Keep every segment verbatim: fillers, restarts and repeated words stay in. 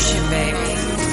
shit, baby.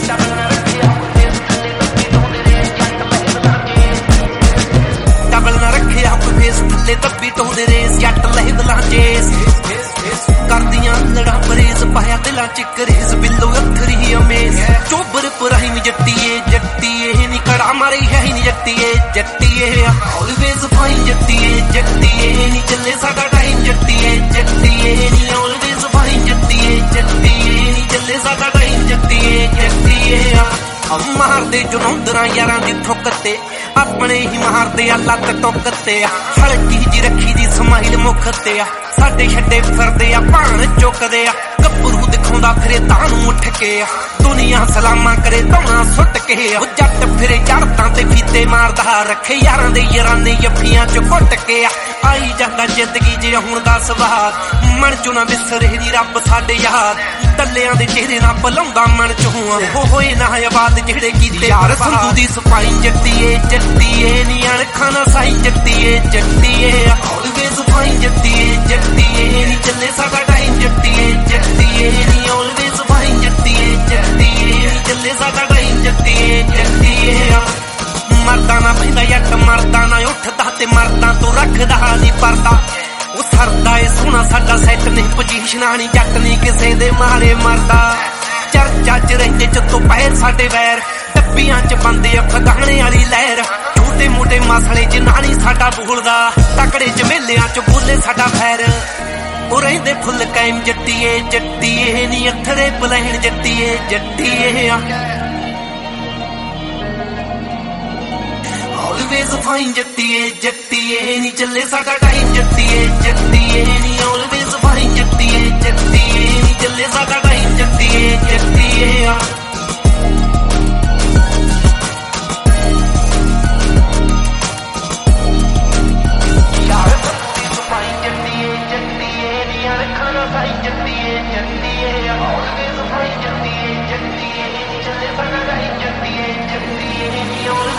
Double ਨਾ ਰੱਖਿਆ ਕੋਈ ਫੇਸ ਥੱਲੇ ਦੱਬੀ ਟੋਂਦੇ ਰੇਸ ਜੱਟ ਲਹਿ ਦਲਾਂਜੇਸ ਕਰਦੀਆਂ ਲੜਾ ਪਰੇਸ ਪਾਇਆ ਦਿਲਾਂ ਚ ਕਰੇਸ ਬਿੱਲੋ ਅੱਖਰੀ ਅਮੇਸ ਚੋਬਰ ਪਰਾਈ ਨੀ ਜੱਟੀਏ ਜੱਟੀਏ ਨੀ ਕੜਾ ਮਾਰੀ ਹੈ ਨੀ ਜੱਟੀਏ ਜੱਟੀਏ ਆਲਵੇਜ਼ ਫਾਈਨ ਜੱਟੀਏ ਜੱਟੀਏ ਨੀ ਚੱਲੇ ਸਾਡਾ ਟਾਈਮ ਜੱਟੀਏ ਜੱਟੀਏ ਨੀ ਆਲਵੇਜ਼ ਫਾਈਨ ਜੱਟੀਏ ਜੱਟੀਏ ਨੀ ਚੱਲੇ ਸਾਡਾ ਟਾਈਮ ਜੱਟੀਏ ਜੱਟੀਏ ਮਾਰਦੇ ਜੁਨੌਂਦਰਾਂ ਯਾਰਾਂ ਦੀ ਠੁੱਕ ਤੇ ਆਪਣੇ ਹੀ ਮਾਰਦੇ ਆ ਲੱਤ ਟੁੱਕ ਤੇ ਆ ਹਲਕੀ ਜੀ ਰੱਖੀ ਦੀ ਸਮਾਈਲ ਮੁੱਖ ਤੇ ਆ ਸਾਡੇ ਛੱਡੇ ਫਿਰਦੇ ਆ ਭਾਣ ਚੁੱਕਦੇ ਆ ਗੱਭਰੂ ਦਿਖਾਉਂਦਾ ਫਿਰੇ ਤਾਂ ਨੂੰ ਉੱਠ ਕੇ ਆ ਦੁਨੀਆ ਸਲਾਮਾਂ ਕਰੇ ਧੌਣਾ ਸੁੱਟ ਕੇ ਉਹ ਜੱਟ ਫਿਰੇ ਜੜਤਾਂ ਤੇ ਫੀਤੇ ਮਾਰਦਾ ਰੱਖੇ ਯਾਰਾਂ ਦੇ ਯਾਰਾਨੇ ਯੱਫੀਆਂ ਚ ਘੁੱਟ ਕੇ ਆ ਆਈ ਜਾਂਦਾ ਜ਼ਿੰਦਗੀ ਜੇ ਹੁਣ ਦਾ ਸਵਾਦ ਮਨ ਚੋਂ ਨਾ ਵਿਸਰੇ ਦੀ ਰੱਬ ਸਾਡੇ ਯਾਰ ਟੱਲਿਆਂ ਦੇ ਚਿਹਰੇ ਨਾਲ ਬੁਲਾਉਂਦਾ ਮਨ ਚੋਂ ਉਹ ਹੋਏ ਨਾ ਆਬਾਦ ਜਿਹੜੇ ਕੀਤੇ ਯਾਰ ਸੰਧੂ ਦੀ ਸਫਾਈ ਜੱਟੀਏ ਜੱਟੀਏ ਨੀ ਅਣਖਾਂ ਨਾ ਸਾਈ ਜੱਟੀਏ ਜੱਟੀਏ ਆਲਵੇਜ਼ ਫਾਈਨ ਜੱਟੀਏ ਜੱਟੀਏ ਨੀ ਚੱਲੇ ਸਾਡਾ ਟਾਈਮ ਜੱਟੀਏ ਜੱਟੀਏ ਨੀ ਆਲਵੇਜ਼ ਫਾਈਨ ਜੱਟੀਏ ਜੱਟੀਏ ਨੀ ਚੱਲੇ ਸਾਡਾ ਟਾਈਮ ਜੱਟੀਏ ਜੱਟੀਏ ਮਰਦਾ ਨਾ ਪੈਂਦਾ ਜੱਟ ਮਰਦਾ ਨਾ ਉੱਠਦਾ ਤੇ ਮਰਦਾਂ ਤੋਂ ਰੱਖਦਾ ਨੀ ਪਰਦਾ ਉਹ ਸਰਦਾ ਏ ਸੋਹਣਾ ਸਾਡਾ ਸੈੱਟ ਨਹੀਂ ਪੋਜੀਸ਼ਨਾਂ ਨੀ ਜੱਟ ਨੀ ਕਿਸੇ ਦੇ ਮਾਰੇ ਮਰਦਾ ਚਰਚਾ ਚ ਰਹਿੰਦੇ ਚੱਤੋਂ ਪੈਰ ਸਾਡੇ ਵੈਰ ਡੱਬੀਆਂ ਚ ਬੰਦੇ ਅਫਗਾਣੇ ਵਾਲੀ ਲਹਿਰ ਛੋਟੇ ਮੋਟੇ ਮਸਲੇ ਚ ਨਾਣੀ ਸਾਡਾ ਬੋਲਦਾ ਤਕੜੇ ਚ ਮੇਲਿਆਂ ਚ ਬੋਲੇ ਸਾਡਾ ਫੈਰ ਉਹ ਰਹਿੰਦੇ ਫੁੱਲ ਕਾਇਮ ਜੱਟੀਏ ਜੱਟੀਏ ਨੀ ਅੱਖਰੇ ਬਲਹਿਣ ਜੱਟੀਏ ਜੱਟੀਏ ਆਲਵੇਜ਼ ਫਾਈਨ ਜੱਟੀਏ ਜੱਟੀਏ ਨੀ ਚੱਲੇ ਸਾਡਾ ਟਾਈਮ ਜੱਟੀਏ ਜੱਟੀਏ ਨੀ ਆਲਵੇਜ਼ ਫਾਈਨ ਜੱਟੀਏ ਜੱਟੀਏ ਨੀ ਚੱਲੇ ਸਾਡਾ ਟਾਈਮ ਜੱਟੀਏ ਜੱਟੀਏ ਯਾਰ ਦੀ ਸਫਾਈ ਜੱਟੀਏ ਜੱਟੀਏ ਨੀ ਅਣਖਾਂ ਨਾ ਸਾਈ ਜੱਟੀਏ ਜੱਟੀਏ ਆਲਵੇਜ਼ ਫਾਈਨ ਜੱਟੀਏ ਜੱਟੀਏ ਨੀ ਚੱਲੇ ਸਾਡਾ ਟਾਈਮ ਜੱਟੀਏ ਜੱਟੀਏ ਨੀ